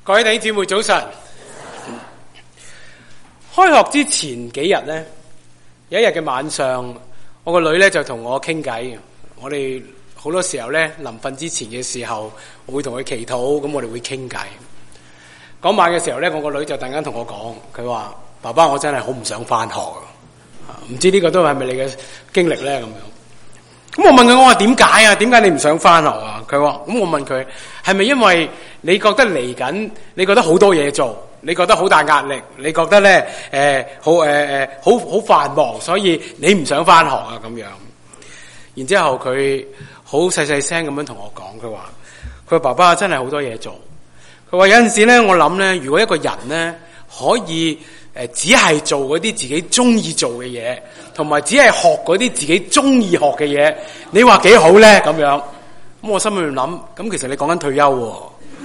各位弟兄姊妹早晨。開學之前幾日呢，有一日嘅晚上，我個女呢就同我傾偈。我哋好多時候呢，臨瞓之前嘅時候，我會同佢祈禱，咁我哋會傾偈。嗰晚嘅時候呢，我個女就突然間同我講，佢話：爸爸，我真係好唔想返學啊！唔知呢個都係咪你嘅經歷呢？咁樣。咁我問佢，我話點解啊？點解你唔想返學啊？佢話：咁我問佢係咪因為你覺得嚟緊，你覺得好多嘢做，你覺得好大壓力，你覺得咧好繁忙，所以你唔想返學啊？咁樣。然之後佢好細細聲咁樣同我講，佢話爸爸真係好多嘢做。佢話有陣時咧，我諗咧，如果一個人咧可以只係做嗰啲自己中意做嘅嘢，同埋只係學嗰啲自己中意學嘅嘢，你話幾好咧？咁樣，咁我心裏面諗，咁其實你講緊退休喎。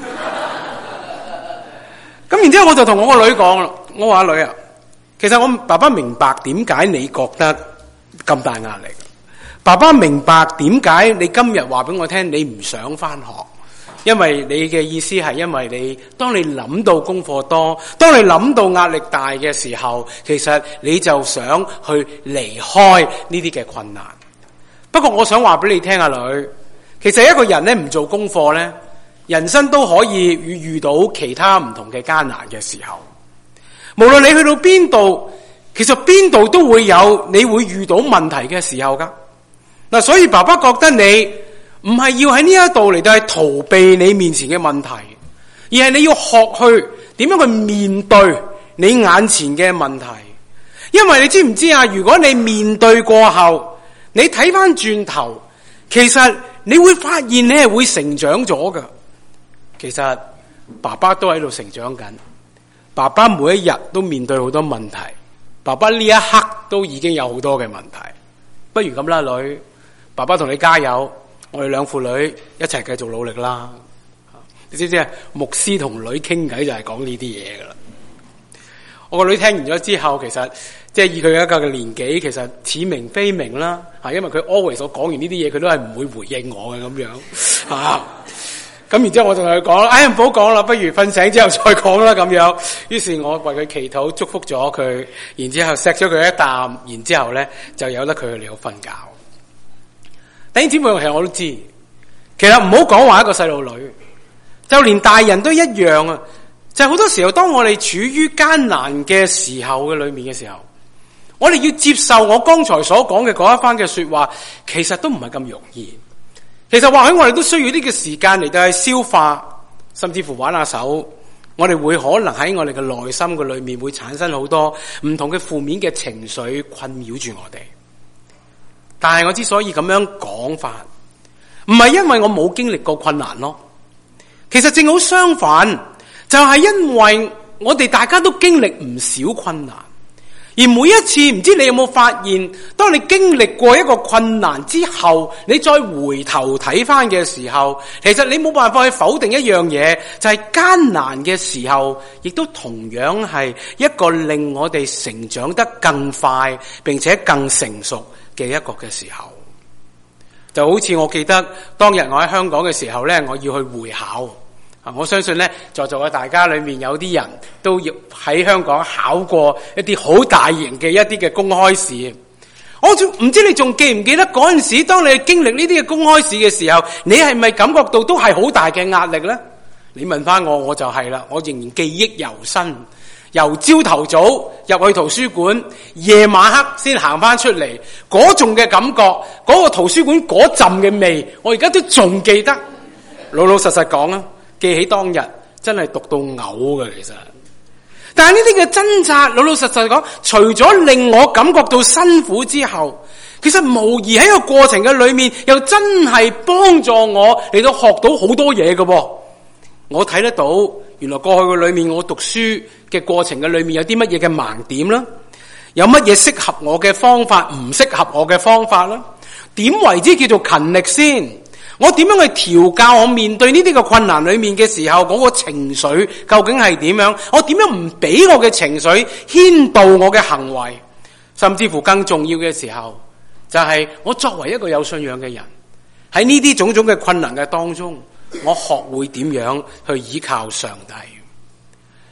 咁然之後我就同我個女講啦，我話女啊，其實我爸爸明白點解你覺得咁大壓力，爸爸明白點解你今日話俾我聽你唔想返學。因為你嘅意思係因為你當你諗到功課多，當你諗到壓力大嘅時候，其實你就想去離開呢啲嘅困難。不過我想話俾你聽啊，女，其實一個人咧唔做功課咧，人生都可以遇到其他唔同嘅艱難嘅時候。無論你去到邊度，其實邊度都會有你會遇到問題嘅時候噶。嗱，所以爸爸覺得你唔係要喺呢一度嚟到係逃避你面前嘅問題，而係你要學去點樣去面對你眼前嘅問題。因為你知唔知啊？如果你面對過後，你睇翻轉頭，其實你會發現你係會成長咗噶。其實爸爸都喺度成長緊，爸爸每一日都面對好多問題，爸爸呢一刻都已經有好多嘅問題。不如咁啦，女，爸爸同你加油。我哋兩父女一齊繼續努力啦！你知唔知啊？牧師同女傾偈就係講呢啲嘢噶啦。我個女聽完咗之後，其實即係以佢一個嘅年紀，其實似明非明啦。因為佢 always 所講完呢啲嘢，佢都係唔會回應我嘅咁樣。咁然之後我就同佢講，唔好講啦，不如瞓醒之後再講啦咁樣。於是我為佢祈禱，祝福咗佢，然之後錫咗佢一啖，然之後咧就由得佢去嚟好瞓覺。弟兄姊妹，其實我都知，其實唔好講話一個細路女，就連大人都一樣啊！就係好多時候，當我哋處於艱難嘅時候嘅裏面嘅時候，我哋要接受我剛才所講嘅嗰一番嘅說話，其實都唔係咁容易。其實或許我哋都需要呢個時間嚟到去消化，甚至乎玩下手，我哋會可能喺我哋嘅內心嘅裏面會產生好多唔同嘅負面嘅情緒困擾住我哋。但係我之所以咁樣講法，唔係因為我冇經歷過困難咯。其實正好相反，就係因為我哋大家都經歷唔少困難，而每一次唔知你有冇發現，當你經歷過一個困難之後，你再回頭睇翻嘅時候，其實你冇辦法去否定一樣嘢，就係艱難嘅時候，亦都同樣係一個令我哋成長得更快，並且更成熟嘅一個嘅時候。就好似我記得當日我喺香港嘅時候咧，我要去會考。我相信咧，在座嘅大家裏面有啲人都要喺香港考過一啲好大型嘅一啲嘅公開試。我唔知你仲記唔記得嗰陣時，當你經歷呢啲嘅公開試嘅時候，你係咪感覺到都係好大嘅壓力咧？你問翻我，我就係啦，我仍然記憶猶新。由朝頭早入去圖書館，夜晚黑先行翻出嚟，嗰種嘅感覺，嗰個圖書館嗰陣嘅味，我而家都仲記得。老老實實講啊，記起當日真係讀到嘔嘅其實。但係呢啲嘅掙扎，老老實實講，除咗令我感覺到辛苦之後，其實無疑喺個過程嘅裏面，又真係幫助我嚟到學到好多嘢嘅噃。我睇得到，原來過去嘅裏面，我讀書嘅過程嘅裏面有啲乜嘢嘅盲點啦，有乜嘢適合我嘅方法，唔適合我嘅方法啦？點為之叫做勤力先？我點樣去調教我面對呢啲嘅困難裏面嘅時候，嗰個情緒究竟係點樣？我點樣唔俾我嘅情緒牽導我嘅行為？甚至乎更重要嘅時候，就係我作為一個有信仰嘅人，喺呢啲種種嘅困難嘅當中，我學會點樣去依靠上帝。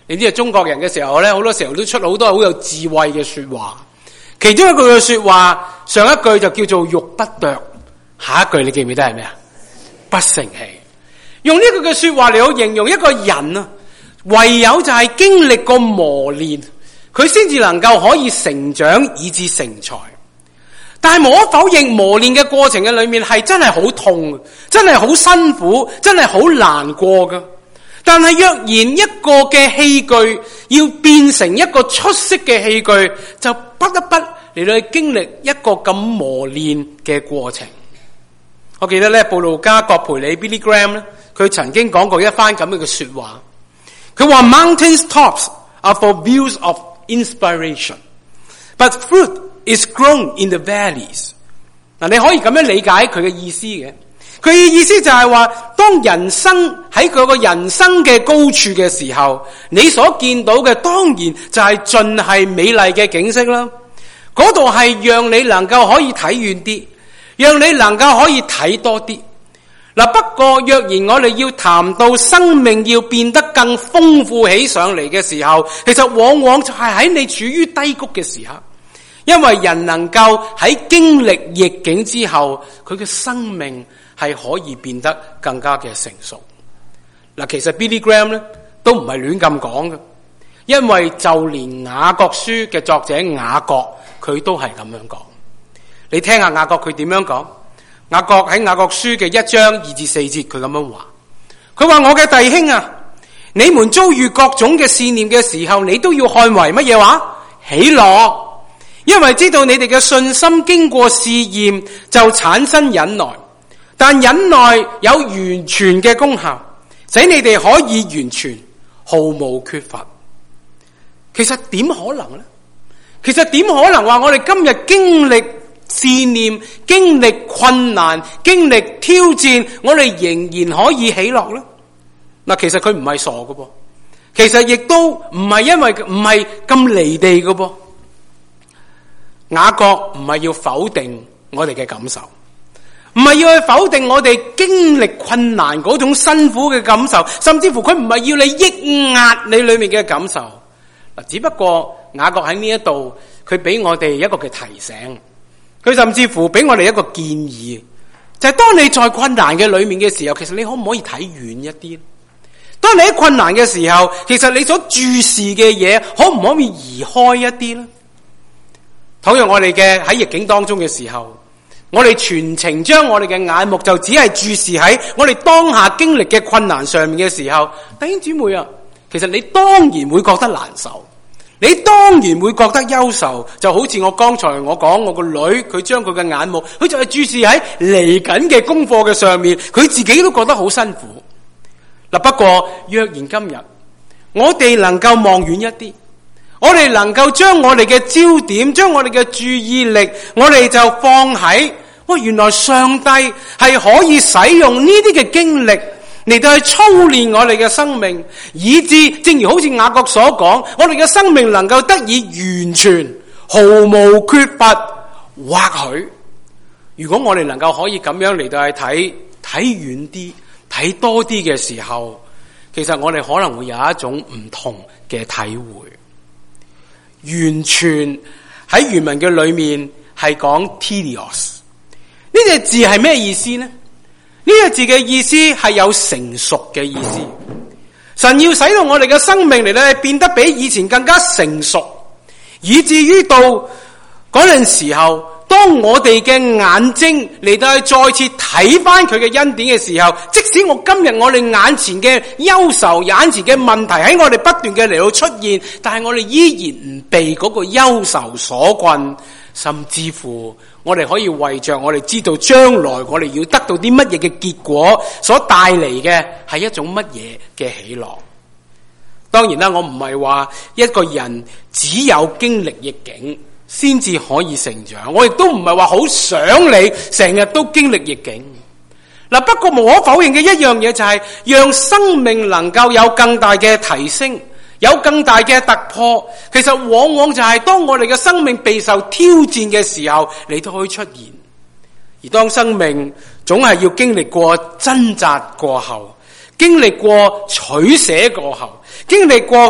你知道中國人嘅時候咧，好多時候都出好多好有智慧嘅說話。其中一句嘅說話，上一句就叫做玉不琢，下一句你記唔記得係咩啊？不成器。用呢句嘅說話嚟到形容一個人啊，唯有就係經歷過磨練，佢先至能夠可以成長以至成才。但係無可否認，磨練嘅過程嘅裏面係真係好痛，真係好辛苦，真係好難過噶。但係若然一個嘅器具要變成一個出色嘅器具，就不得不嚟到去經歷一個咁磨練嘅過程。我記得咧，布路加葛培理 Billy Graham 咧，佢曾經講過一番咁樣嘅說話。佢話 Mountains tops are for views of inspiration, but fruit is grown in the valleys。嗱，你可以咁樣理解佢嘅意思嘅。佢嘅意思就係話，當人生喺佢個人生嘅高處嘅時候，你所見到嘅當然就係盡係美麗嘅景色啦。嗰度係讓你能夠可以睇遠啲，讓你能夠可以睇多啲。嗱，不過若然我哋要談到生命要變得更豐富起上嚟嘅時候，其實往往就係喺你處於低谷嘅時刻，因為人能夠喺經歷逆境之後，佢嘅生命係可以變得更加嘅成熟。嗱，其實 Billy Graham 咧都唔係亂咁講嘅，因為就連雅各書嘅作者雅各佢都係咁樣講。你聽下雅各佢點樣講？雅各喺雅各書嘅1章2至4節，佢咁樣話：佢話我嘅弟兄啊，你們遭遇各種嘅試驗嘅時候，你都要看為乜嘢話？喜樂，因為知道你哋嘅信心經過試驗就產生忍耐。但忍耐有完全嘅功效，使你哋可以完全毫無缺乏。其實點可能呢？其實點可能話我哋今日經歷試驗、經歷困難、經歷挑戰，我哋仍然可以喜樂呢？嗱，其實佢唔係傻㗎噃，其實亦都唔係因為唔係咁離地㗎噃。雅各唔係要否定我哋嘅感受，唔係要去否定我哋經歷困難嗰種辛苦嘅感受，甚至乎佢唔係要你抑壓你裏面嘅感受。嗱，只不過雅各喺呢一度，佢俾我哋一個嘅提醒，佢甚至乎俾我哋一個建議，就係當你在困難嘅裏面嘅時候，其實你可唔可以睇遠一啲？當你喺困難嘅時候，其實你所注視嘅嘢，可唔可以移開一啲呢？倘若我哋嘅喺逆境當中嘅時候，我哋全程將我哋嘅眼目就只係注視喺我哋當下經歷嘅困難上面嘅時候，弟兄姊妹啊，其實你當然會覺得難受，你當然會覺得憂愁，就好似我剛才我講我個女，佢將佢嘅眼目，佢就係注視喺嚟緊嘅功課嘅上面，佢自己都覺得好辛苦。嗱，不過若然今日我哋能夠望遠一啲，我哋能夠將我哋嘅焦點，將我哋嘅注意力，我哋就放喺原來上帝係可以使用呢啲嘅經歷嚟到去操練我哋嘅生命，以致正如好似雅各所講，我哋嘅生命能夠得以完全毫無缺乏。或許如果我哋能夠可以咁樣嚟到去睇遠啲，睇多啲嘅時候，其實我哋可能會有一種唔同嘅體會。完全喺原文嘅裏面係講 tedious， 呢隻字係咩意思呢？呢隻字嘅意思係有成熟嘅意思。神要使到我哋嘅生命嚟咧變得比以前更加成熟，以至於到嗰陣時候，當我哋嘅眼睛嚟到去再次睇翻佢嘅恩典嘅時候，即使我今日我哋眼前嘅憂愁、眼前嘅問題喺我哋不斷嘅嚟到出現，但係我哋依然唔被嗰個憂愁所困，甚至乎我哋可以為着我哋知道將來我哋要得到啲乜嘢嘅結果所帶嚟嘅係一種乜嘢嘅喜樂。當然啦，我唔係話一個人只有經歷逆境先至可以成長，我亦都唔係話好想你成日都經歷逆境。嗱，不過無可否認嘅一樣嘢就係，讓生命能夠有更大嘅提升，有更大嘅突破，其實往往就係當我哋嘅生命備受挑戰嘅時候嚟到可以出現。而當生命總係要經歷過掙扎過後，經歷過取捨過後，經歷過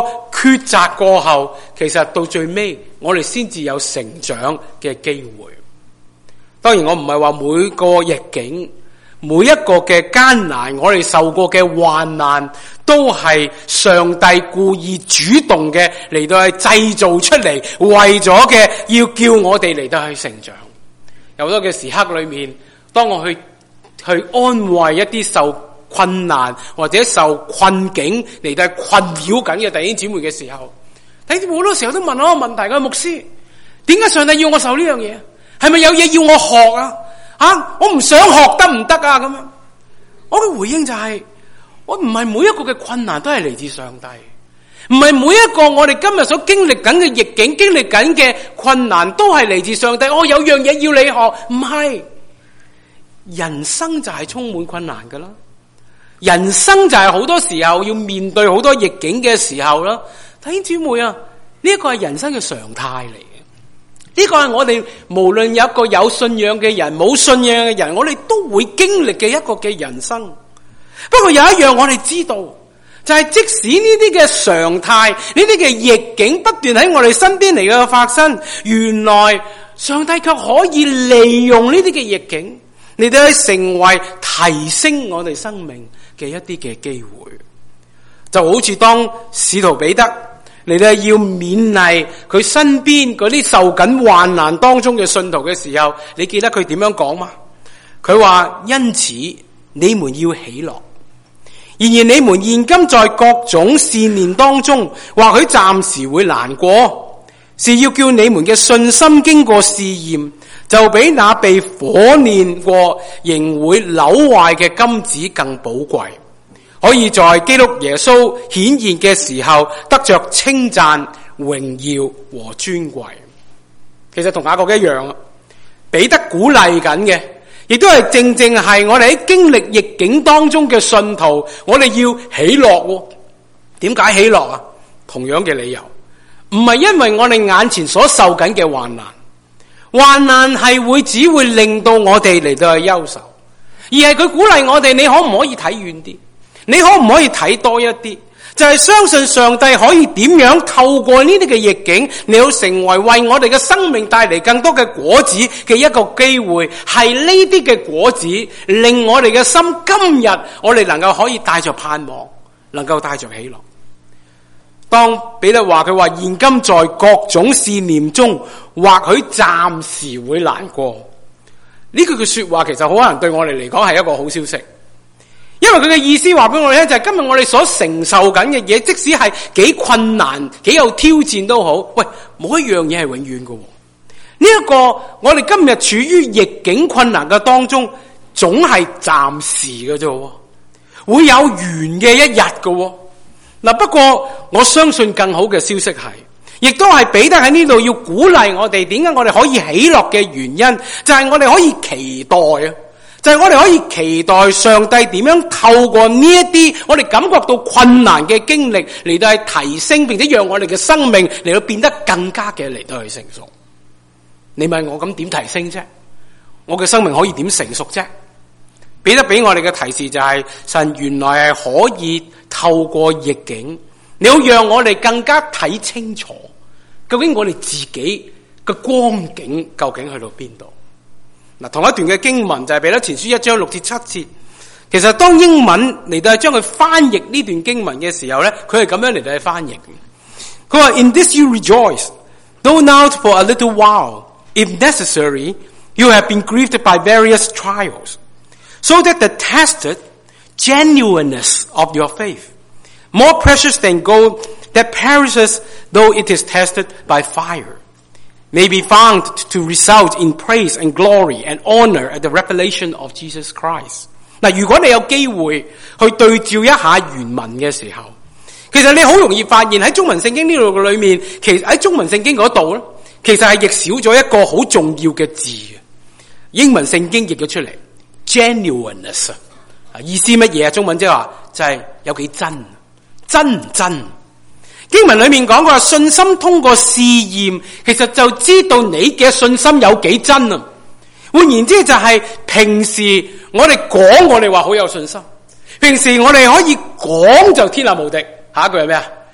抉擇過後，其實到最尾我哋先至有成長嘅機會。當然我唔係話每個逆境，每一個嘅艱難，我哋受過嘅患難，都係上帝故意主動嘅嚟到去製造出嚟，為咗嘅要叫我哋嚟到去成長。有好多嘅時刻裏面，當我去安慰一啲受困難或者受困境嚟到困擾緊嘅弟兄姊妹嘅時候，弟兄姊妹好多時候都問我個問題嘅，牧師，點解上帝要我受呢樣嘢？係咪有嘢要我學啊？我唔想學得唔得啊？咁樣，我嘅回應就係，我唔係每一個嘅困難都係嚟自上帝，唔係每一個我哋今日所經歷緊嘅逆境、經歷緊嘅困難都係嚟自上帝。我有樣嘢要你學，唔係。人生就係充滿困難噶啦，人生就係好多時候要面對好多逆境嘅時候啦。弟兄姊妹啊，呢一個係人生嘅常態嚟嘅。呢個係我哋無論有一個有信仰嘅人、冇信仰嘅人，我哋都會經歷嘅一個嘅人生。不過有一樣我哋知道，就係即使呢啲嘅常態、呢啲嘅逆境不斷喺我哋身邊嚟嘅發生，原來上帝卻可以利用呢啲嘅逆境嚟到去成為提升我哋生命嘅一啲嘅機會。就好似當使徒彼得嚟到要勉勵佢身邊嗰啲受緊患難當中嘅信徒嘅時候，你記得佢點樣講嗎？佢話，因此你們要喜樂。然而你們現今在各種試煉當中，或許暫時會難過，是要叫你們嘅信心經過試驗，就比那被火煉過仍會朽壞嘅金子更寶貴，可以在基督耶穌顯現嘅時候得着稱讚、榮耀和尊貴。其實同雅各一樣，彼得鼓勵緊嘅，亦都係正正係我哋喺經歷逆境當中嘅信徒，我哋要喜樂。點解喜樂啊？同樣嘅理由，唔係因為我哋眼前所受緊嘅患難，患難係只會令到我哋嚟到去憂愁，而係佢鼓勵我哋，你可唔可以睇遠啲？你可唔可以睇多一啲？就係相信上帝可以點樣透過呢啲嘅逆境，你要成為為我哋嘅生命帶嚟更多嘅果子嘅一個機會。係呢啲嘅果子令我哋嘅心今日我哋能夠可以帶着盼望，能夠帶着喜樂。當彼得話，佢話現今在各種試驗中，或許暫時會難過，呢句說話其實好可能對我哋嚟講係一個好消息。因為佢嘅意思話俾我哋聽，就係今日我哋所承受緊嘅嘢，即使係幾困難、幾有挑戰都好，喂，冇一樣嘢係永遠嘅。呢一個我哋今日處於逆境困難嘅當中，總係暫時嘅啫，會有完嘅一日嘅。嗱，不過我相信更好嘅消息係，亦都係彼得喺呢度要鼓勵我哋，點解我哋可以喜樂嘅原因，就係我哋可以期待啊。就係我哋可以期待上帝點樣透過呢一啲我哋感覺到困難嘅經歷嚟到去提升，並且讓我哋嘅生命嚟到變得更加嘅嚟到去成熟。你問我咁點提升啫？我嘅生命可以點成熟啫？彼得俾我哋嘅提示就係，神原來係可以透過逆境，你要讓我哋更加睇清楚究竟我哋自己嘅光景究竟去到邊度。嗱，同一段嘅經文就係彼得前書1章6至7節。其實當英文嚟到係將佢翻譯呢段經文嘅時候咧，佢係咁樣嚟到去翻譯。佢話 In this you rejoice, though now for a little while, if necessary, you have been grieved by various trials, so that the tested genuineness of your faith, more precious than gold that perishes though it is tested by fire, may be found to result in praise and glory and honor at the revelation of Jesus Christ. 嗱，如果你有機會去對照一下原文嘅時候，其實你好容易發現喺中文聖經呢度嘅裏面，其實喺中文聖經嗰度咧，其實係譯少咗一個好重要嘅字嘅。英文聖經譯咗出嚟 genuineness， 意思乜嘢啊？中文即係話就係有幾真唔真。經文裏面講過，信心通過試驗，其實就知道你嘅信心有幾真啊。換言之，就係平時我哋講，我哋話好有信心，平時我哋可以講就天下無敵。下一句係咩啊？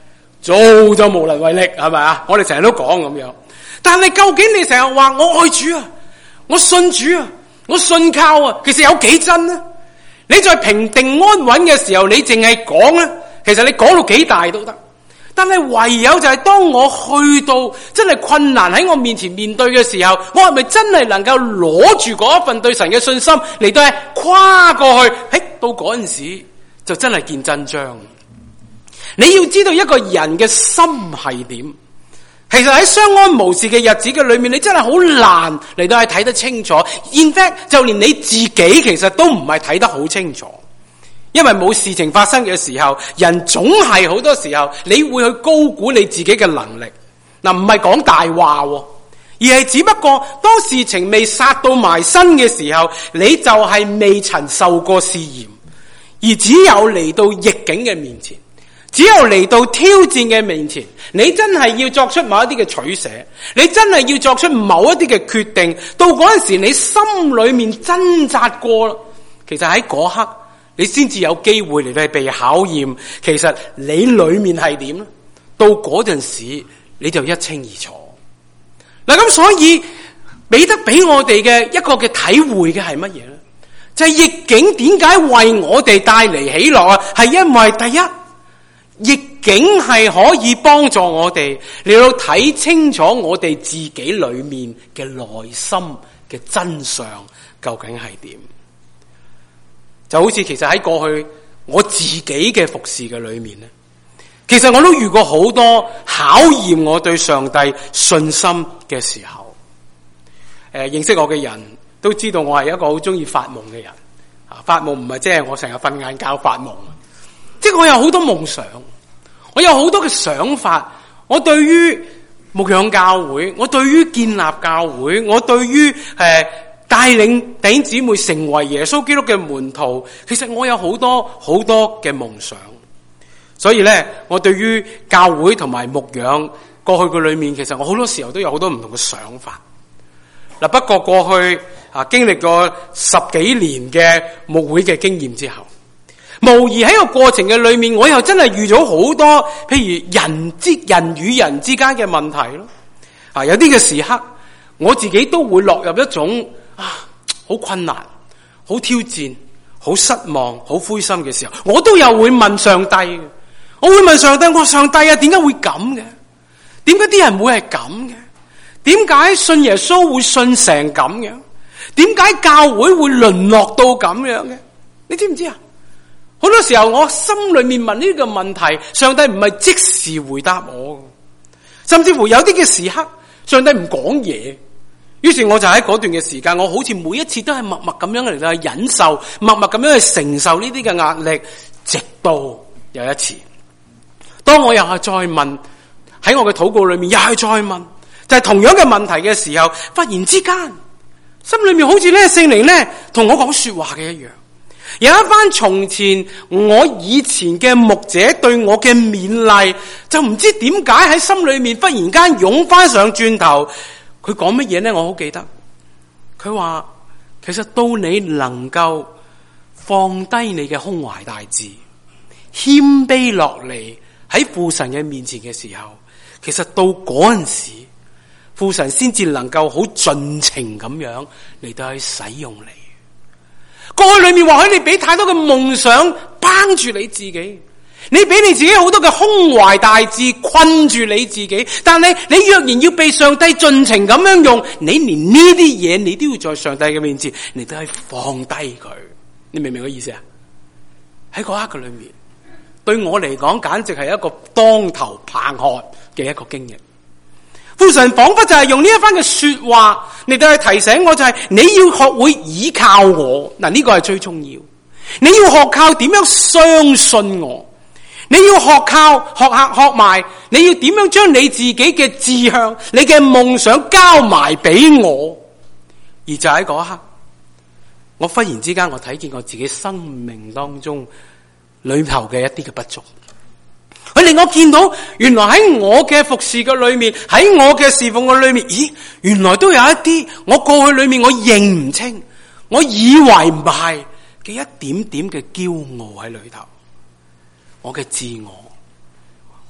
做就無能為力，係咪啊？我哋成日都講咁樣。但係究竟你成日話我愛主啊，我信主啊，我信靠啊，其實有幾真呢？你在平定安穩嘅時候，你淨係講咧，其實你講到幾大都得。但係唯有就係當我去到真係困難喺我面前面對嘅時候，我係咪真係能夠攞住嗰一份對神嘅信心嚟到係跨過去？到嗰陣時就真係見真章。你要知道一個人嘅心係點，其實喺相安無事嘅日子嘅裏面，你真係好難嚟到係睇得清楚。In fact，就連你自己其實都唔係睇得好清楚。因為冇事情發生嘅時候，人總係好多時候你會去高估你自己嘅能力。嗱，唔係講大話，而係只不過當事情未殺到埋身嘅時候，你就係未曾受過試驗，而只有嚟到逆境嘅面前，只有嚟到挑戰嘅面前，你真係要作出某一啲嘅取捨，你真係要作出某一啲嘅決定。到嗰陣時，你心裏面掙扎過啦，其實喺嗰刻，你先至有機會嚟到被考驗，其實你裏面係點咧？到嗰陣時你就一清二楚。嗱，咁所以彼得俾我哋嘅一個嘅體會嘅係乜嘢咧？就係逆境點解為我哋帶嚟喜樂啊？係因為第一，逆境係可以幫助我哋嚟到睇清楚我哋自己裏面嘅內心嘅真相究竟係點。就好似其實喺過去我自己嘅服侍嘅裏面咧，其實我都遇過好多考驗我對上帝信心嘅時候。認識我嘅人都知道我係一個好中意發夢嘅人。發夢唔係即係我成日瞓晏覺發夢，即係我有好多夢想，我有好多嘅想法。我對於牧養教會，我對於建立教會，我對於帶領弟兄姊妹成為耶穌基督嘅門徒，其實我有好多好多嘅夢想。所以咧，我對於教會同埋牧養過去嘅裏面，其實我好多時候都有好多唔同嘅想法。嗱，不過過去經歷過10幾年嘅牧會嘅經驗之後，無疑喺個過程嘅裏面，我又真係遇咗好多，譬如人與人之間嘅問題咯。有啲嘅時刻，我自己都會落入一種好困難、好挑戰、好失望、好灰心嘅時候，我都有會問上帝嘅。我會問上帝，我上帝啊，點解會咁嘅？點解啲人會係咁嘅？點解信耶穌會信成咁樣？點解教會會淪落到咁樣嘅？你知唔知啊？好多時候我心裏面問呢個問題，上帝唔係即時回答我，甚至乎有啲嘅時刻，上帝唔講嘢。於是我就喺嗰段嘅時間，我好似每一次都係默默咁樣嚟到去忍受，默默咁樣去承受呢啲嘅壓力，直到有一次，當我又係再問，喺我嘅禱告裏面又係再問，就係同樣嘅問題嘅時候，忽然之間心裏面好似咧聖靈咧同我講說話嘅一樣，有一番從前我以前嘅牧者對我嘅勉勵，就唔知點解喺心裏面忽然間湧翻上轉頭。佢講乜嘢呢？我好記得，佢話其實到你能夠放低你嘅胸懷大志，謙卑落嚟喺父神嘅面前嘅時候，其實到嗰陣時，父神先至能夠好盡情咁樣嚟到去使用你。過去裏面或許你俾太多嘅夢想綁住你自己，你俾你自己好多嘅胸懷大志困住你自己，但係你若然要被上帝盡情咁樣用，你連呢啲嘢你都要在上帝嘅面前你都係放低佢。你明唔明個意思啊？喺嗰刻嘅裏面，對我嚟講簡直係一個當頭棒喝嘅一個經驗。父神仿佛就係用呢一番嘅說話嚟到去提醒我，就係你要學會倚靠我。嗱，呢個係最重要。你要學靠點樣相信我，你要學埋你要點樣將你自己嘅志向、你嘅夢想交埋俾我。而就喺嗰一刻，我忽然之間我睇見我自己生命當中裏頭嘅一啲嘅不足，佢令我見到原來喺我嘅服侍嘅裏面，喺我嘅侍奉嘅裏面，咦，原來都有一啲我過去裏面我認唔清，我以為唔係嘅一點點嘅驕傲喺裏頭，我嘅自我，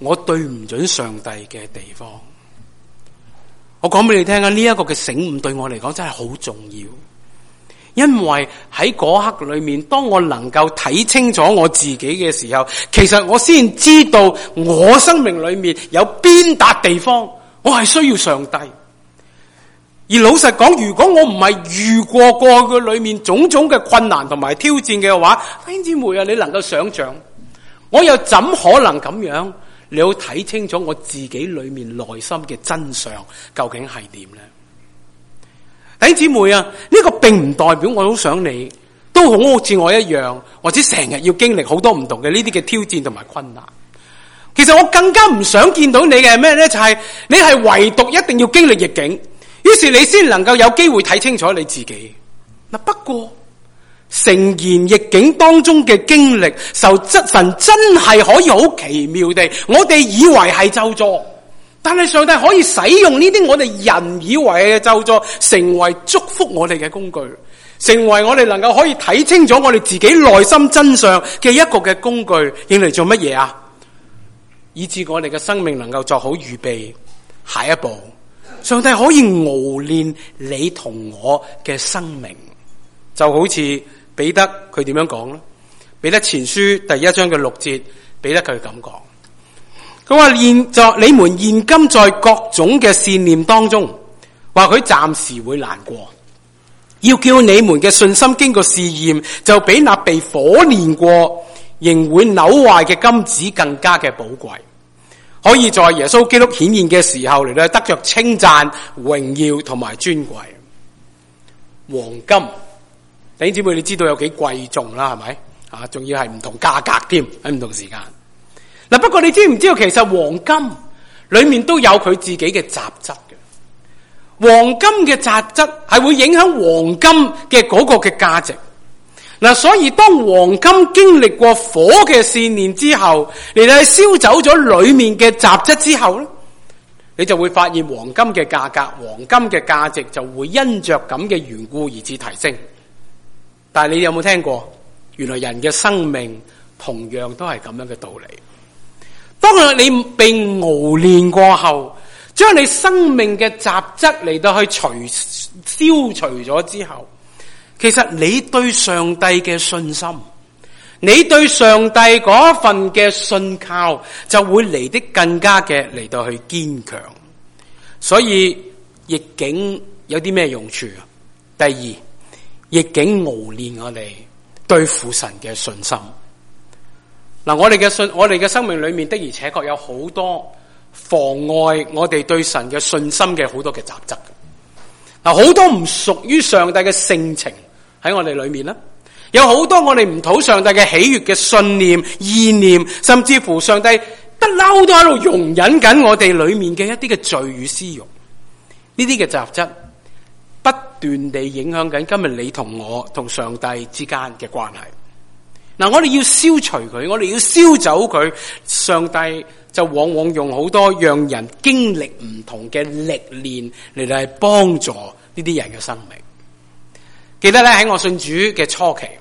我對唔準上帝嘅地方。我講俾你聽啊，呢一個嘅醒悟對我嚟講真係好重要。因為喺嗰刻裏面，當我能夠睇清楚我自己嘅時候，其實我先知道我生命裏面有邊笪地方我係需要上帝。而老實講，如果我唔係遇過過去裏面種種嘅困難同埋挑戰嘅話，弟兄姊妹啊，你能夠想象，我又怎可能咁樣你要睇清楚我自己裏面內心嘅真相究竟係點呢？弟兄姊妹啊，呢個並唔代表我好想你都好似我一樣，或者成日要經歷好多唔同嘅呢啲嘅挑戰同埋困難。其實我更加唔想見到你嘅係咩呢？就係你係唯獨一定要經歷逆境，於是你先能夠有機會睇清楚你自己。嗱，不過誠然逆境當中嘅經歷，神真係可以好奇妙地，我哋以為係咒詛，但係上帝可以使用呢啲我哋人以為嘅咒詛，成為祝福我哋嘅工具，成為我哋能夠可以睇清楚我哋自己內心真相嘅一個嘅工具，用嚟做乜嘢啊？以致我哋嘅生命能夠做好預備，下一步上帝可以熬練你同我嘅生命，就好似彼得佢點樣講咧？彼得前書第1章嘅6節，彼得佢咁講。佢話你們現今在各種嘅試驗當中，話佢暫時會難過，要叫你們嘅信心經過試驗，就比那被火煉過仍會扭壞嘅金子更加嘅寶貴，可以在耶穌基督顯現嘅時候嚟到得着稱讚、榮耀同埋尊貴。黃金，弟兄姊妹，你知道有幾貴重啦，係咪？啊，仲要係唔同價格添，喺唔同時間。嗱，不過你知唔知道其實黃金裏面都有佢自己嘅雜質嘅。黃金嘅雜質係會影響黃金嘅嗰個嘅價值。嗱，所以當黃金經歷過火嘅試煉之後，你哋燒走咗裏面嘅雜質之後咧，你就會發現黃金嘅價格、黃金嘅價值就會因着咁嘅緣故而至提升。但係你有冇聽過？原來人嘅生命同樣都係咁樣嘅道理。當你被熬煉過後，將你生命嘅雜質嚟到去消除咗之後，其實你對上帝嘅信心，你對上帝嗰一份嘅信靠，就會嚟得更加嘅嚟到去堅強。所以逆境有啲咩用處啊？第二，逆境熬煉我哋對父神嘅信心。嗱，我哋嘅生命裏面的而且確有好多妨礙我哋對神嘅信心嘅好多嘅雜質。嗱，好多唔屬於上帝嘅性情喺我哋裏面啦，有好多我哋唔討上帝嘅喜悅嘅信念、意念，甚至乎上帝不嬲都喺度容忍緊我哋裏面嘅一啲嘅罪與私欲。呢啲嘅雜質不斷地影響緊今日你同我同上帝之間嘅關係。嗱，我哋要消除佢，我哋要燒走佢，上帝就往往用好多讓人經歷唔同嘅歷練嚟嚟幫助呢啲人嘅生命。記得咧喺我信主嘅初期，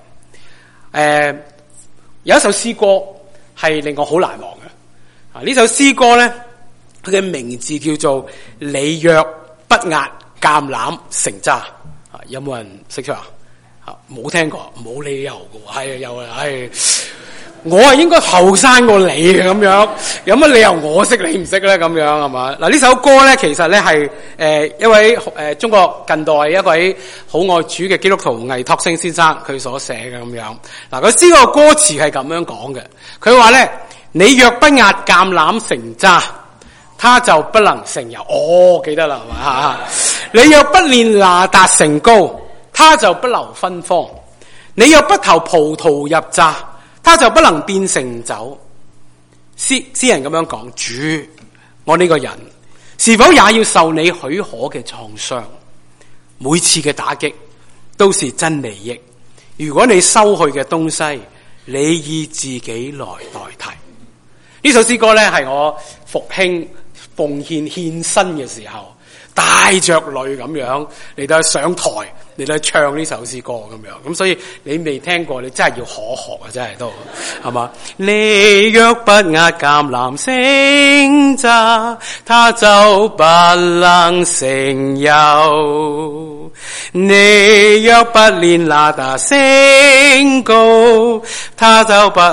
有一首詩歌係令我好難忘嘅。啊，呢首詩歌咧，佢嘅名字叫做《你若不壓橄欖成渣》。啊，有冇人識出啊？冇聽過，冇理由嘅，係有啊，係我係應該後生過你嘅咁樣，有乜理由我識你唔識咧？咁樣係嘛？嗱，呢首歌咧，其實咧係一位中國近代一位好愛主嘅基督徒倪柝聲先生佢所寫嘅咁樣。嗱，佢詩個歌詞係咁樣講嘅，佢話咧：你若不壓橄欖成渣，他就不能成油。哦，記得啦，係嘛？你若不煉哪噠成膏，他就不留芬芳；你若不投葡萄入榨，他就不能變成酒。詩人咁樣講：主，我呢個人是否也要受你許可嘅創傷？每次嘅打擊都是真利益。如果你收去嘅東西，你以自己來代替。呢首詩歌咧係我復興奉獻獻身嘅時候， 帶着淚咁樣嚟到上台嚟到唱呢首詩歌咁樣。咁所以你未聽過，你真係要可學啊！真係都係嘛？你若不壓橄欖星渣，它就不能成油；你若不練那打聲高，它就不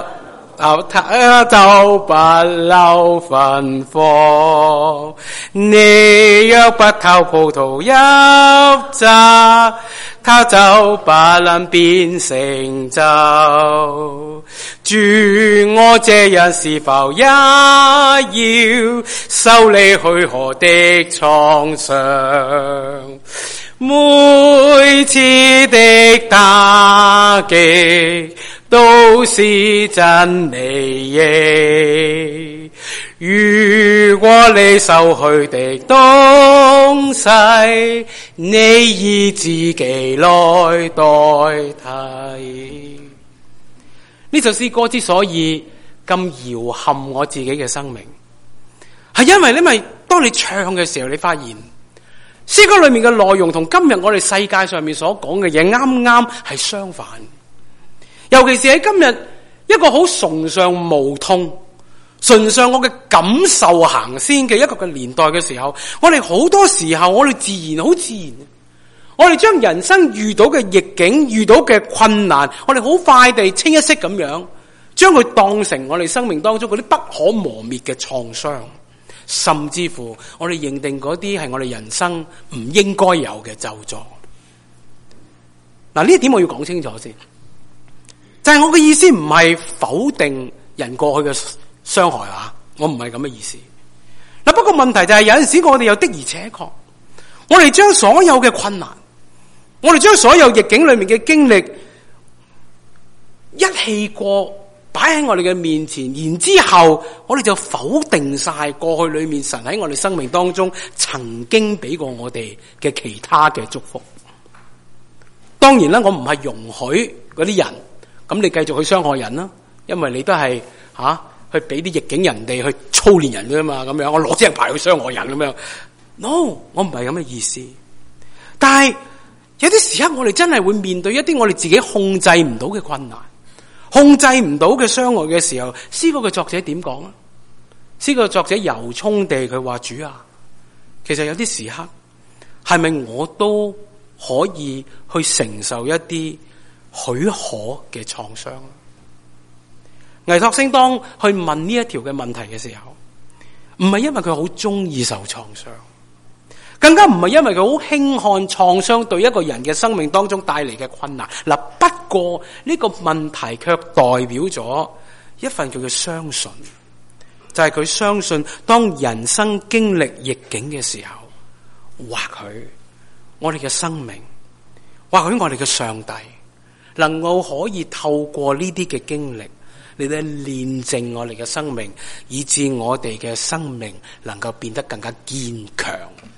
留芬芳。你若不偷葡萄入榨，它就不能變成酒。主，我這人是否也要受你許可的創傷？每次的打擊都是真理益。如果你受去的東西，你以自己來代替。呢首詩歌之所以咁搖撼我自己嘅生命，係因為當你唱嘅時候，你發現詩歌裏面嘅內容同今日我哋世界上面所講嘅嘢啱啱係相反。尤其是喺今日一個好崇尚無痛、純上我嘅感受行先嘅一個嘅年代嘅時候，我哋好多時候我哋好自然，我哋將人生遇到嘅逆境、遇到嘅困難，我哋好快地清一色咁樣將佢當成我哋生命當中嗰啲不可磨滅嘅創傷，甚至乎我哋認定嗰啲係我哋人生唔應該有嘅咒詛。嗱，呢一點我要講清楚先。就係我嘅意思唔係否定人過去嘅傷害啊，我唔係咁嘅意思。嗱，不過問題就係有陣時我哋又的而且確，我哋將所有嘅困難，我哋將所有逆境裏面嘅經歷一氣過擺喺我哋嘅面前，然之後我哋就否定晒過去裏面神喺我哋生命當中曾經俾過我哋嘅其他嘅祝福。當然啦，我唔係容許嗰啲人咁你繼續去傷害人啦，因為你都係去俾啲逆境人哋去操練人啫嘛，咁樣我攞隻牌去傷害人咁樣。No， 我唔係咁嘅意思。但係有啲時刻我哋真係會面對一啲我哋自己控制唔到嘅困難、控制唔到嘅傷害嘅時候，詩歌嘅作者點講啊？詩歌嘅作者由衷地佢話：主啊，其實有啲時刻係咪我都可以去承受一啲許可嘅創傷？倪柝聲當去問呢一條嘅問題嘅時候，唔係因為佢好中意受創傷，更加唔係因為佢好輕看創傷對一個人嘅生命當中帶嚟嘅困難。嗱，不過呢個問題卻代表咗一份佢嘅相信，就係佢相信當人生經歷逆境嘅時候，或許我哋嘅生命，或許我哋嘅上帝能夠可以透過呢啲嘅經歷嚟到煉淨我哋嘅生命，以致我哋嘅生命能夠變得更加堅強。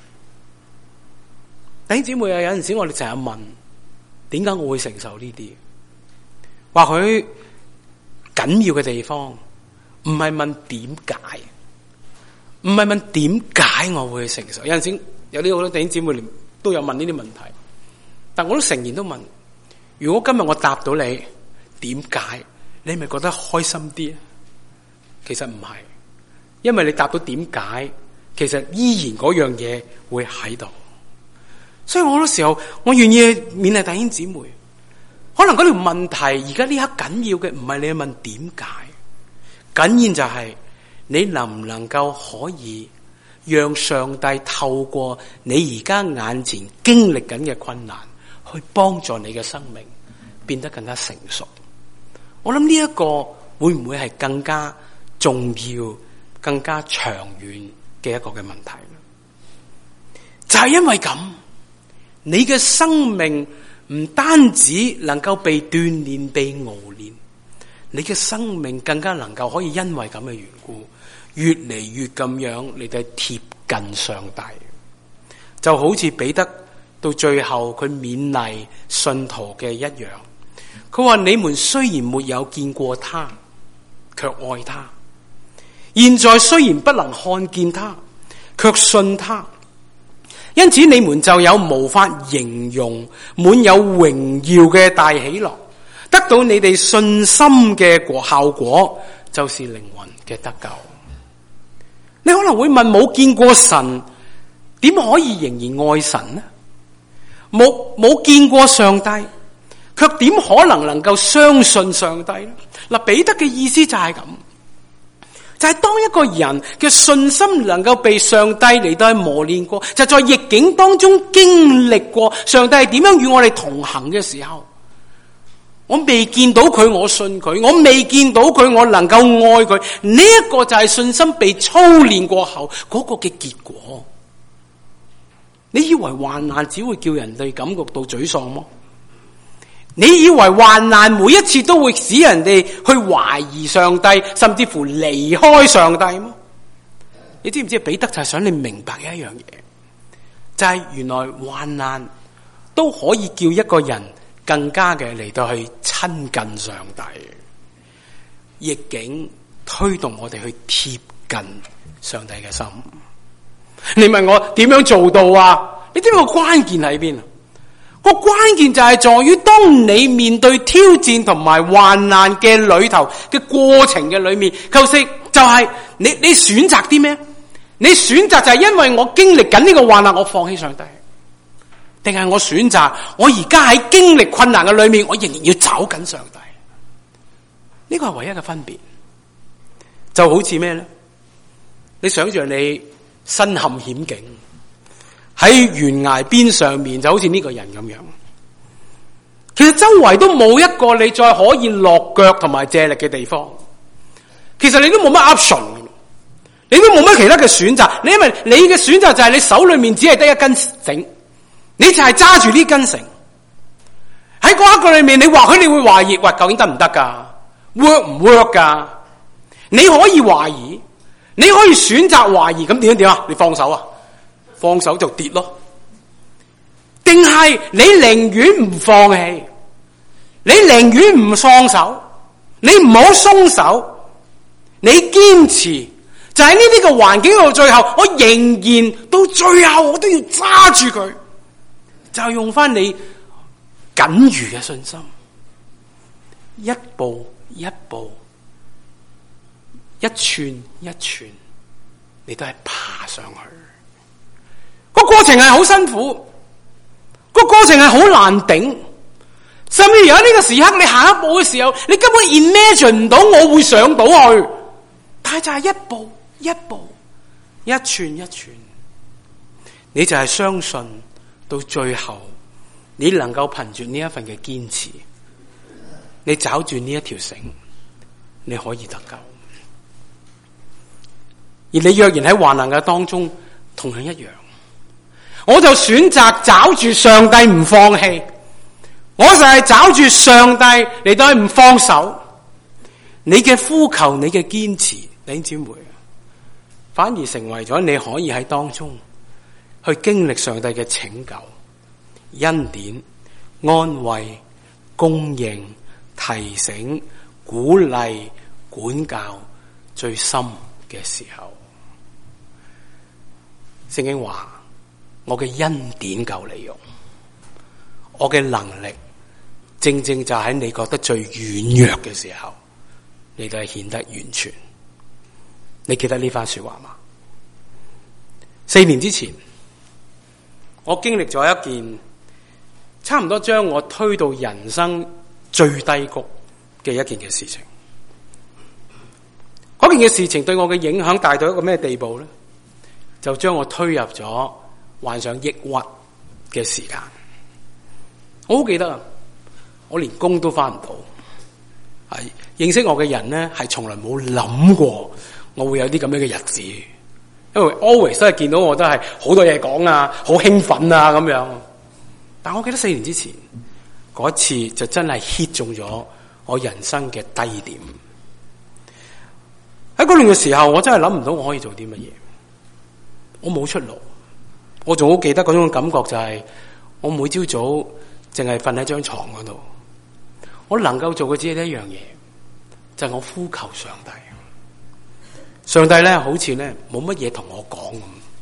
弟兄姊妹啊，有陣時我哋成日問，點解我會承受呢啲？或許緊要嘅地方唔係問點解，唔係問點解我會承受。有陣時有啲好多弟兄姊妹都有問呢啲問題，但我都誠然都問：如果今日我答到你點解，你係咪覺得開心啲？其實唔係，因為你答到點解，其實依然嗰樣嘢會喺度。所以我好多時候，我願意勉勵弟兄姊妹，可能嗰條問題而家呢刻緊要嘅唔係你去問點解，緊要就係你能唔能夠可以讓上帝透過你而家眼前經歷緊嘅困難，去幫助你嘅生命變得更加成熟。我諗呢一個會唔會係更加重要、更加長遠嘅一個嘅問題？就係因為咁，你嘅生命唔單止能夠被鍛煉、被熬練，你嘅生命更加能夠可以因為咁嘅緣故，越嚟越咁樣嚟到貼近上帝。就好似彼得到最後佢勉勵信徒嘅一樣，佢話：你們雖然沒有見過他，卻愛他；現在雖然不能看見他，卻信他。 因此你們就有無法形容滿有榮耀嘅大喜樂，得到你哋信心嘅效果，就是靈魂嘅得救。你可能會問，冇見過神，點可以仍然愛神呢？冇見過上帝，卻點可能夠相信上帝呢？嗱，彼得嘅意思就係咁，就係當一個人嘅信心能夠被上帝嚟到磨練過，就在逆境當中經歷過上帝係點樣與我哋同行嘅時候，我未見到佢，我信佢；我未見到佢，我能夠愛佢。呢一個就係信心被操練過後嗰個嘅結果。你以為患難只會叫人哋感覺到沮喪嗎？你以為患難每一次都會使人哋去懷疑上帝，甚至乎離開上帝嗎？你知唔知彼得就係想你明白一樣嘢，就係原來患難都可以叫一個人更加嘅嚟到去親近上帝，逆境推動我哋去貼近上帝嘅心。你問我點樣做到啊？你知唔知個關鍵喺邊啊？個關鍵就係在於，當你面對挑戰同埋患難嘅裏頭嘅過程嘅裏面，求其就係你選擇啲咩？你選擇就係因為我經歷緊呢個患難，我放棄上帝，定係我選擇我而家喺經歷困難嘅裏面，我仍然要找緊上帝？呢個係唯一嘅分別。就好似咩咧？你想象你身陷險境，喺懸崖邊上面，就好似呢個人咁樣。其實周圍都冇一個你再可以落腳同埋借力嘅地方。其實你都冇乜 option， 你都冇乜其他嘅選擇。因為你嘅選擇就係你手裏面只係得一根繩，你就係揸住呢根繩。喺嗰一個裏面，你或許你會懷疑，喂，究竟得唔得噶 ？work 唔 work 噶？你可以懷疑。你可以選擇懷疑，咁點啊？你放手啊？放手就跌咯。定係你寧願唔放棄，你寧願唔放手，你唔好鬆手，你堅持，就喺呢啲個環境到最後，我仍然到最後我都要揸住佢，就用翻你僅餘嘅信心，一步一步，一寸一寸，你都係爬上去。個過程係好辛苦，個過程係好難頂。甚至而家呢個時刻，你行一步嘅時候，你根本 imagine 唔到我會上到去。但係就係一步一步，一寸一寸，你就係相信到最後，你能夠憑住呢一份嘅堅持，你找住呢一條繩，你可以得救。而你若然喺患難嘅當中，同樣一樣，我就選擇找住上帝唔放棄，我就係找住上帝嚟到唔放手。你嘅呼求，你嘅堅持，弟兄姊妹，反而成為咗你可以喺當中去經歷上帝嘅拯救、恩典、安慰、供應、提醒、鼓勵、管教最深嘅時候。聖經話：我嘅恩典夠你用，我嘅能力正正就喺你覺得最軟弱嘅時候，你都係顯得完全。你記得呢番說話嗎？4年之前，我經歷咗一件差唔多將我推到人生最低谷嘅一件嘅事情。嗰件嘅事情對我嘅影響大到一個咩地步咧？就將我推入咗患上抑鬱嘅時間。我好記得啊，我連工都翻唔到。係認識我嘅人咧，係從來冇諗過我會有啲咁樣嘅日子，因為 always 都係見到我都係好多嘢講啊，好興奮啊咁樣。但我記得4年之前嗰一次就真係 hit 中咗我人生嘅低點。喺嗰段嘅時候，我真係諗唔到我可以做啲乜嘢。我冇出路，我仲好記得嗰種感覺就係，我每朝早淨係瞓喺張床嗰度，我能夠做嘅只係一樣嘢，就係我呼求上帝。上帝咧好似咧冇乜嘢同我講咁，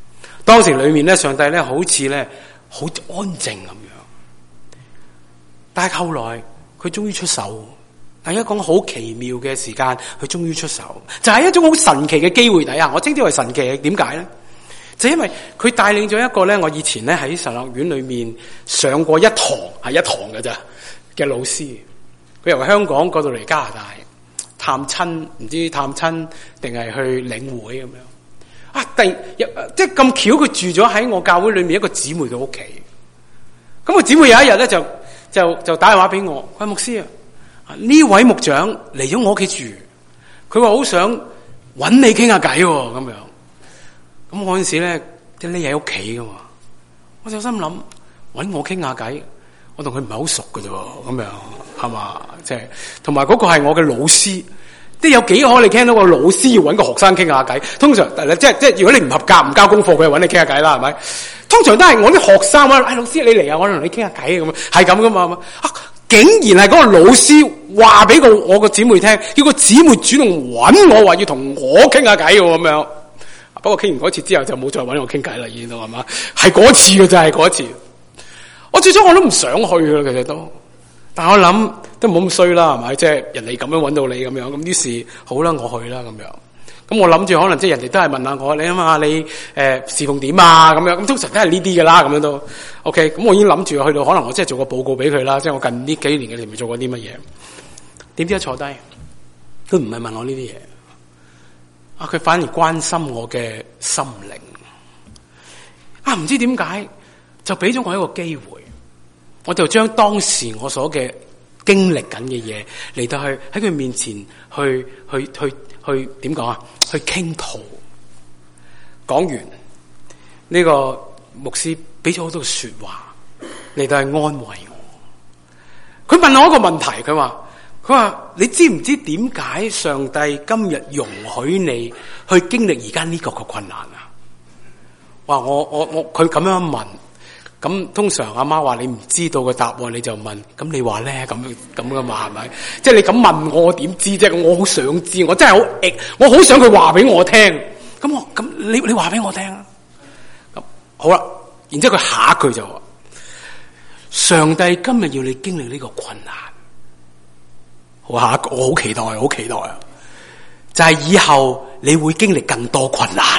當時裏面咧，上帝咧好似咧好安靜咁樣，但係後來佢終於出手。係一個好奇妙嘅時間，佢終於出手，就係一種好神奇嘅機會底下。我稱之為神奇，點解咧？就因為佢帶領咗一個咧，我以前咧喺神學院裏面上過一堂，係一堂嘅咋嘅老師。佢由香港過到嚟加拿大探親，唔知探親定係去領會咁樣。啊，突然即係咁巧，佢住咗喺我教會裏面一個姊妹嘅屋企。咁個姊妹有一日咧就打電話俾我，佢話牧師啊。呢位牧長嚟咗我屋企住，佢話好想揾你傾下偈咁樣。咁我嗰陣時咧，即係匿喺屋企噶嘛，我就心諗揾我傾下偈，我同佢唔係好熟嘅啫，咁樣係嘛？即係同埋嗰個係我嘅老師，即係有幾可你聽到個老師要揾個學生傾下偈？通常即係如果你唔合格唔交功課，佢就揾你傾下偈啦，係咪？通常都係我啲學生話，老師你嚟啊，我同你傾下偈咁，係咁噶嘛？竟然係嗰個老師話俾我個姊妹聽，叫個姊妹主動揾我，話要同我傾下偈咁樣。不過傾完嗰次之後就冇再揾我傾偈啦，已經都係嘛？係嗰次嘅就係嗰次。我最初我都唔想去噶，其實都，但係我諗都冇咁衰啦，係咪？即係人哋咁樣揾到你咁樣，咁於是好啦，我去啦咁樣。咁我諗住可能即係人哋都係問下我，你諗下你侍奉點啊咁樣，咁通常都係呢啲噶啦，咁樣都 OK。咁我已經諗住去到，可能我即係做個報告俾佢啦，即係我近呢幾年嘅裏面做過啲乜嘢。點知一坐低，佢唔係問我呢啲嘢，佢反而關心我嘅心靈。唔知點解就俾咗我一個機會，我就將當時我所嘅經歷緊嘅嘢嚟到去喺佢面前去點講啊？去傾吐。講完呢個牧師俾咗好多說話嚟到去安慰我。佢問我一個問題，佢話你知唔知點解上帝今日容許你去經歷而家呢個困難啊？話佢咁樣問。咁通常阿媽話你唔知道嘅答案，你就問，咁你話咧咁噶嘛，係咪？即係你咁問我點知啫？我好想知，我真係我好想佢話俾我聽。咁你話俾我聽啊？咁好啦，然之後佢下一句就話：上帝今日要你經歷呢個困難。我好期待，好期待啊！就係以後你會經歷更多困難。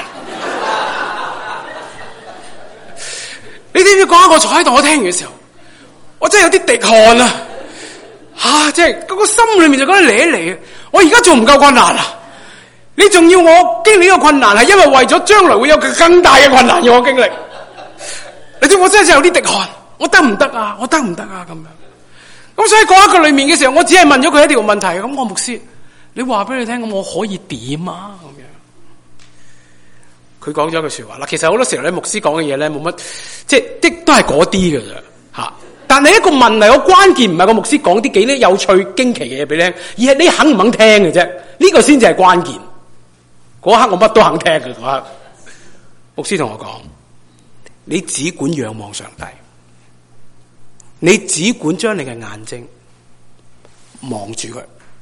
你知唔知講一個坐喺度我聽嘅時候，我真係有啲滴汗啊！即係嗰個心裏面就覺得嚟嚟。我而家仲唔夠困難啊？你仲要我經歷呢個困難，係因為為咗將來會有更大嘅困難要我經歷。你知我真係有啲滴汗，我得唔得啊？我得唔得啊？咁樣。咁所以嗰一個裏面嘅時候，我只係問咗佢一條問題。咁我牧師，你話俾你聽，咁我可以點啊？咁樣。佢講咗一句說話嗱，其實好多時候咧，牧師講嘅嘢咧，冇乜，即係都係嗰啲嘅啫吓。但係一個問題，個關鍵唔係個牧師講啲幾啲有趣驚奇嘅嘢俾你聽，而係你肯唔肯聽嘅啫。呢個先至係關鍵。嗰刻我乜都肯聽嘅嗰刻。牧師同我講：你只管仰望上帝，你只管將你嘅眼睛望住佢，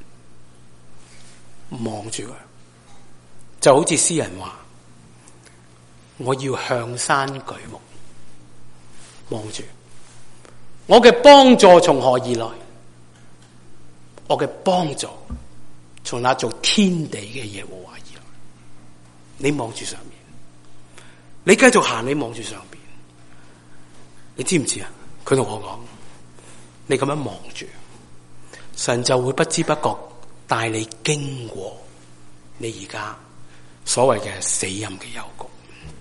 望住佢，就好似詩人話。我要向山舉目，望住我嘅幫助從何而來？我嘅幫助從那造天地嘅耶和華而來。你望住上面，你繼續行，你望住上邊，你知唔知啊？佢同我講，你咁樣望住，神就會不知不覺帶你經過你而家所謂嘅死蔭嘅幽谷。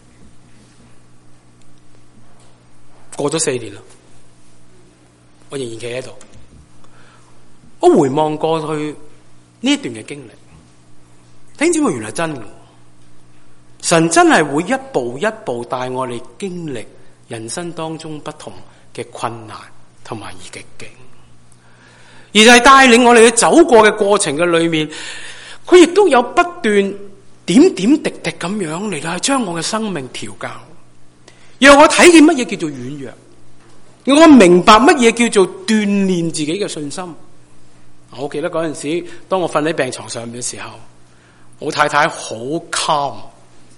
過咗4年啦，我仍然企喺度。我回望過去呢一段嘅經歷，聽知我原來真嘅，神真係會一步一步帶我哋經歷人生當中不同嘅困難同埋逆境，而就係帶領我哋去走過嘅過程嘅裏面，佢亦都有不斷點點滴滴咁樣嚟到係將我嘅生命調教。讓我睇見乜嘢叫做軟弱，讓我明白乜嘢叫做鍛煉自己嘅信心。我記得嗰陣時，當我瞓喺病床上面嘅時候，我太太好 calm，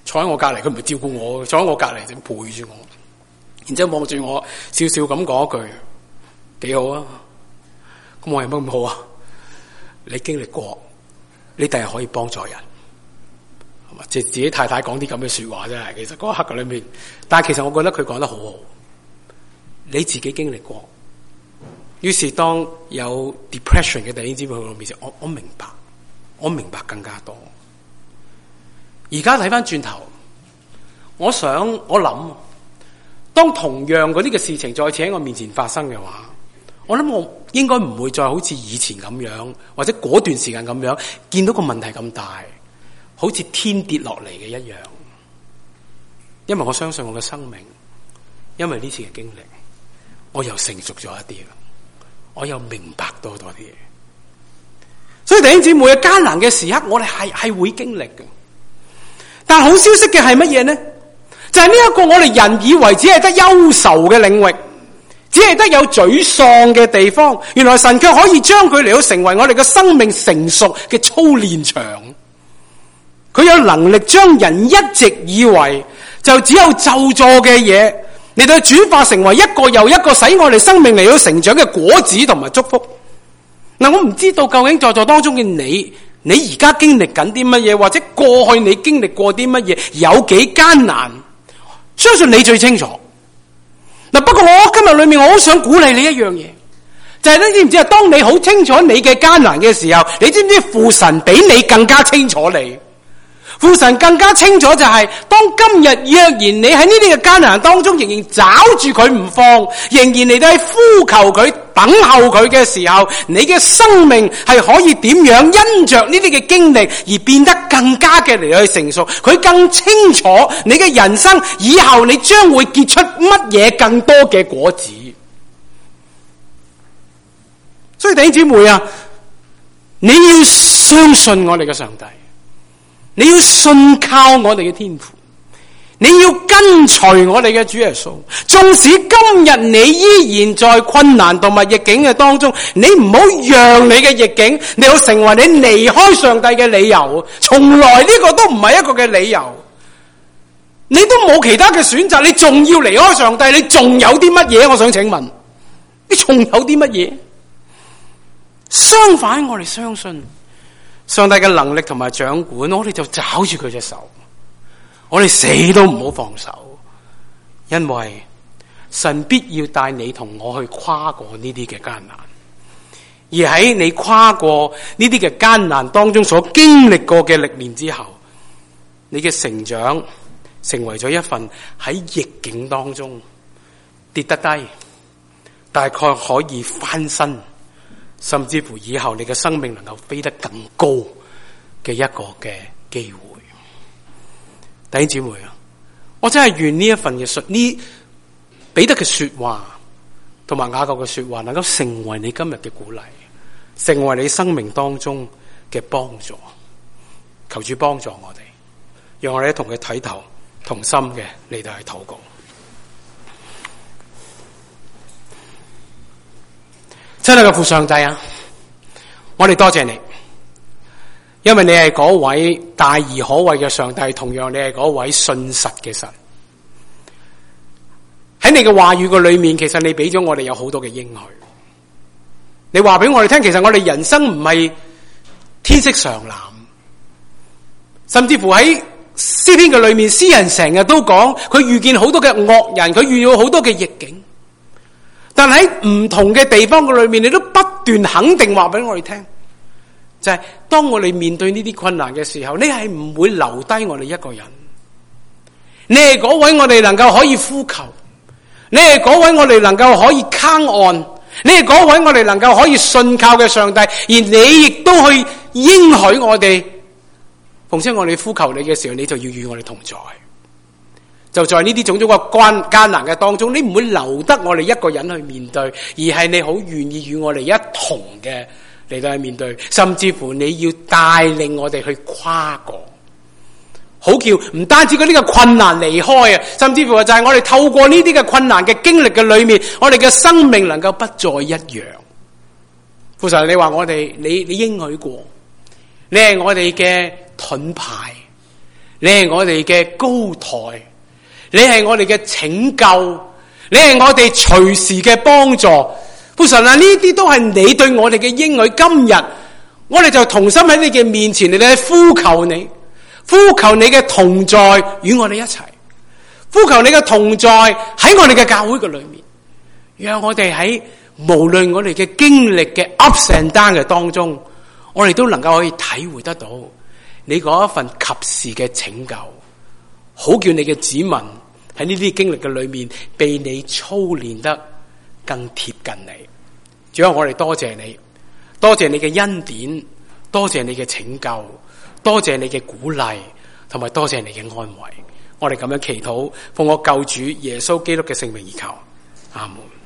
坐喺我隔籬，佢唔係照顧我，坐喺我隔籬就陪住我，然之後望住我，笑笑咁講一句，幾好啊！咁我有乜咁好啊？你經歷過，你第日可以幫助人，係嘛？即係自己太太講啲咁嘅說話真係，其實嗰一刻嘅裏面，但係其實我覺得佢講得好好。你自己經歷過，於是當有 depression 嘅弟兄姊妹喺我面前，我明白，我明白更加多。而家睇翻轉頭，我諗，當同樣嗰啲嘅事情再次喺我面前發生嘅話，我諗我應該唔會再好似以前咁樣，或者嗰段時間咁樣，見到個問題咁大，好似天跌落嚟嘅一樣。因為我相信我嘅生命，因為呢次嘅經歷，我又成熟咗一啲啦，我又明白多啲嘢。所以弟兄姊妹，艱難嘅時刻，我哋係會經歷嘅。但好消息嘅係乜嘢呢？就係呢一個我哋人以為只係得憂愁嘅領域，只係得有沮喪嘅地方，原來神卻可以將佢嚟到成為我哋嘅生命成熟嘅操練場。佢有能力將人一直以為就只有咒詛嘅嘢嚟到轉化成為一個又一個使我哋生命嚟到成長嘅果子同埋祝福。嗱，我唔知道究竟在座當中嘅你而家經歷緊啲乜嘢，或者過去你經歷過啲乜嘢，有幾艱難，相信你最清楚。嗱，不過我今日裏面我好想鼓勵你一樣嘢，就係你知唔知啊？當你好清楚你嘅艱難嘅時候，你知唔知父神比你更加清楚你？父神更加清楚就係，當今日若然你喺呢啲嘅艱難當中，仍然抓住佢唔放，仍然嚟到去呼求佢、等候佢嘅時候，你嘅生命係可以點樣因着呢啲嘅經歷而變得更加嘅嚟到去成熟？佢更清楚你嘅人生以後你將會結出乜嘢更多嘅果子。所以弟兄姊妹啊，你要相信我哋嘅上帝。你要信靠我哋嘅天父，你要跟隨我哋嘅主耶穌。縱使今日你依然在困難同埋逆境嘅當中，你唔好讓你嘅逆境你要成為你離開上帝嘅理由。從來呢個都唔係一個嘅理由，你都冇其他嘅選擇，你仲要離開上帝，你仲有啲乜嘢？我想請問，你仲有啲乜嘢？相反，我哋相信上帝嘅能力同埋掌管，我哋就抓住佢隻手，我哋死都唔好放手，因為神必要帶你同我去跨過呢啲嘅艱難，而喺你跨過呢啲嘅艱難當中所經歷過嘅歷練之後，你嘅成長成為咗一份喺逆境當中跌得低，大概可以翻身，甚至乎以後你嘅生命能夠飛得更高嘅一個嘅機會。弟兄姊妹啊，我真係願呢一份嘅呢彼得嘅說話同埋雅各嘅說話能夠成為你今日嘅鼓勵，成為你生命當中嘅幫助。求主幫助我哋，讓我哋同佢睇頭同心嘅嚟到去禱告。親愛嘅父上帝啊，我哋多謝你，因為你係嗰位大而可畏嘅上帝，同樣你係嗰位信實嘅神。喺你嘅話語嘅裏面，其實你俾咗我哋有好多嘅應許。你話俾我哋聽，其實我哋人生唔係天色常藍，甚至乎喺詩篇嘅裏面，詩人成日都講佢遇見好多嘅惡人，佢遇到好多嘅逆境。但喺唔同嘅地方嘅裏面，你都不斷肯定話俾我哋聽，就係當我哋面對呢啲困難嘅時候，你係唔會留低我哋一個人。你係嗰位我哋能夠可以呼求，你係嗰位我哋能夠可以靠岸，你係嗰位我哋能夠可以信靠嘅上帝，而你亦都去應許我哋，逢親我哋呼求你嘅時候，你就要與我哋同在。就在呢啲種種嘅艱難嘅當中，你唔會留得我哋一個人去面對，而係你好願意與我哋一同嘅嚟到去面對，甚至乎你要帶領我哋去跨過，好叫唔單止嗰啲嘅困難離開啊，甚至乎就係我哋透過呢啲嘅困難嘅經歷嘅裏面，我哋嘅生命能夠不再一樣。父神，你話我哋，你應許過，你係我哋嘅盾牌。 你係我哋嘅高台，你係我哋嘅拯救，你係我哋隨時嘅幫助。父神啊，呢啲都係你對我哋嘅應許。今日我哋就同心喺你嘅面前，你呼求你，呼求你嘅同在與我哋一齊，呼求你嘅同在喺我哋嘅教會嘅裏面，讓我哋喺無論我哋嘅經歷嘅 ups and down 嘅當中，我哋都能夠可以體會得到你嗰一份及時嘅拯救，好叫你嘅子民喺呢啲經歷嘅裏面被你操練得更貼近你。主啊，我哋多謝你，多謝你嘅恩典，多謝你嘅拯救，多謝你嘅鼓勵，同埋多謝你嘅安慰。我哋咁樣祈禱，奉我救主耶穌基督嘅聖名而求，阿門。